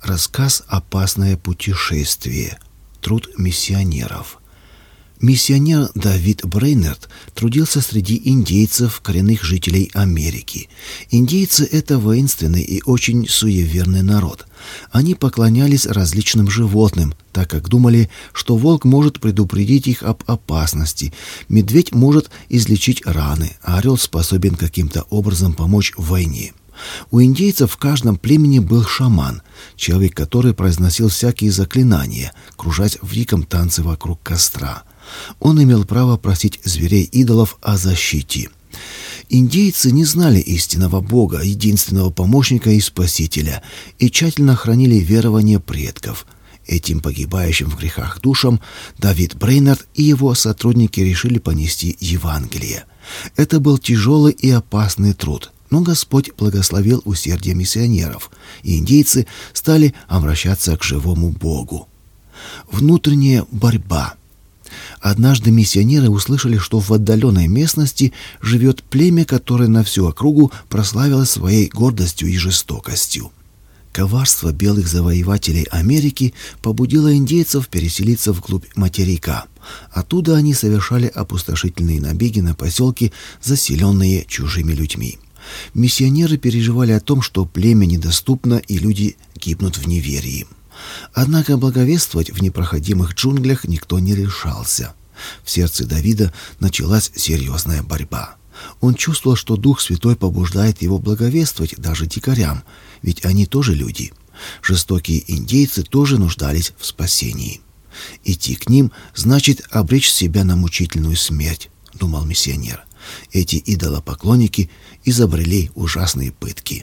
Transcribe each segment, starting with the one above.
Рассказ «Опасное путешествие». Труд миссионеров. Миссионер Давид Брейнард трудился среди индейцев, коренных жителей Америки. Индейцы – это воинственный и очень суеверный народ. Они поклонялись различным животным, так как думали, что волк может предупредить их об опасности, медведь может излечить раны, а орел способен каким-то образом помочь в войне. У индейцев в каждом племени был шаман, человек, который произносил всякие заклинания, кружась в диком танце вокруг костра. Он имел право просить зверей-идолов о защите. Индейцы не знали истинного Бога, единственного помощника и спасителя, и тщательно хранили верования предков. Этим погибающим в грехах душам Давид Брейнард и его сотрудники решили понести Евангелие. Это был тяжелый и опасный труд, но Господь благословил усердие миссионеров, и индейцы стали обращаться к живому Богу. Внутренняя борьба. Однажды миссионеры услышали, что в отдаленной местности живет племя, которое на всю округу прославилось своей гордостью и жестокостью. Коварство белых завоевателей Америки побудило индейцев переселиться вглубь материка. Оттуда они совершали опустошительные набеги на поселки, заселенные чужими людьми. Миссионеры переживали о том, что племя недоступно и люди гибнут в неверии. Однако благовествовать в непроходимых джунглях никто не решался. В сердце Давида началась серьезная борьба. Он чувствовал, что Дух Святой побуждает его благовествовать даже дикарям, ведь они тоже люди. Жестокие индейцы тоже нуждались в спасении. Идти к ним значит обречь себя на мучительную смерть, думал миссионер. Эти идолопоклонники изобрели ужасные пытки.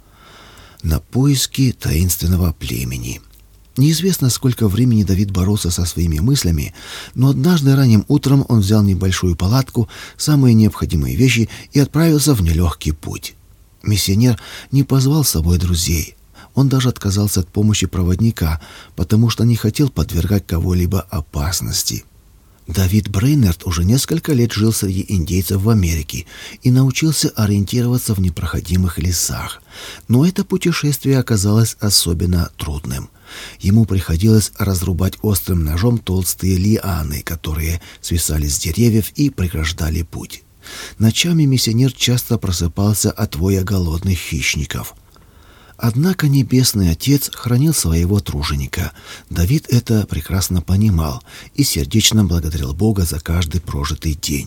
На поиски таинственного племени. Неизвестно, сколько времени Давид боролся со своими мыслями, но однажды ранним утром он взял небольшую палатку, самые необходимые вещи и отправился в нелегкий путь. Миссионер не позвал с собой друзей. Он даже отказался от помощи проводника, потому что не хотел подвергать кого-либо опасности. Давид Брейнард уже несколько лет жил среди индейцев в Америке и научился ориентироваться в непроходимых лесах. Но это путешествие оказалось особенно трудным. Ему приходилось разрубать острым ножом толстые лианы, которые свисали с деревьев и преграждали путь. Ночами миссионер часто просыпался от воя голодных хищников. Однако Небесный Отец хранил своего труженика. Давид это прекрасно понимал и сердечно благодарил Бога за каждый прожитый день.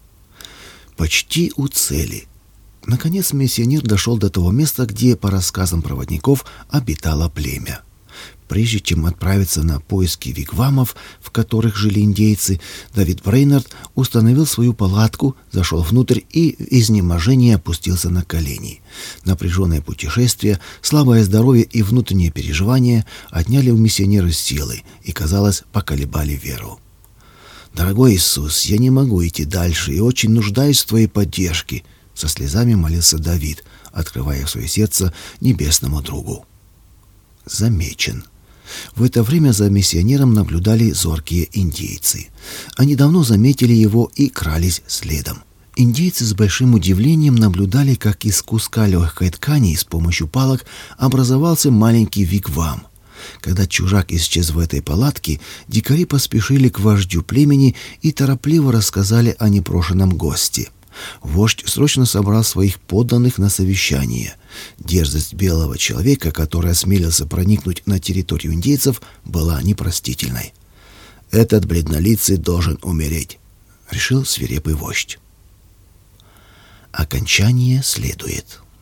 Почти у цели. Наконец миссионер дошел до того места, где, по рассказам проводников, обитало племя. Прежде чем отправиться на поиски вигвамов, в которых жили индейцы, Давид Брейнард установил свою палатку, зашел внутрь и в изнеможении опустился на колени. Напряженное путешествие, слабое здоровье и внутренние переживания отняли у миссионера силы и, казалось, поколебали веру. «Дорогой Иисус, я не могу идти дальше и очень нуждаюсь в Твоей поддержке», — со слезами молился Давид, открывая свое сердце небесному другу. Замечен. В это время за миссионером наблюдали зоркие индейцы. Они давно заметили его и крались следом. Индейцы с большим удивлением наблюдали, как из куска легкой ткани с помощью палок образовался маленький вигвам. Когда чужак исчез в этой палатке, дикари поспешили к вождю племени и торопливо рассказали о непрошенном госте. Вождь срочно собрал своих подданных на совещание. Дерзость белого человека, который осмелился проникнуть на территорию индейцев, была непростительной. «Этот бледнолицый должен умереть», — решил свирепый вождь. Окончание следует.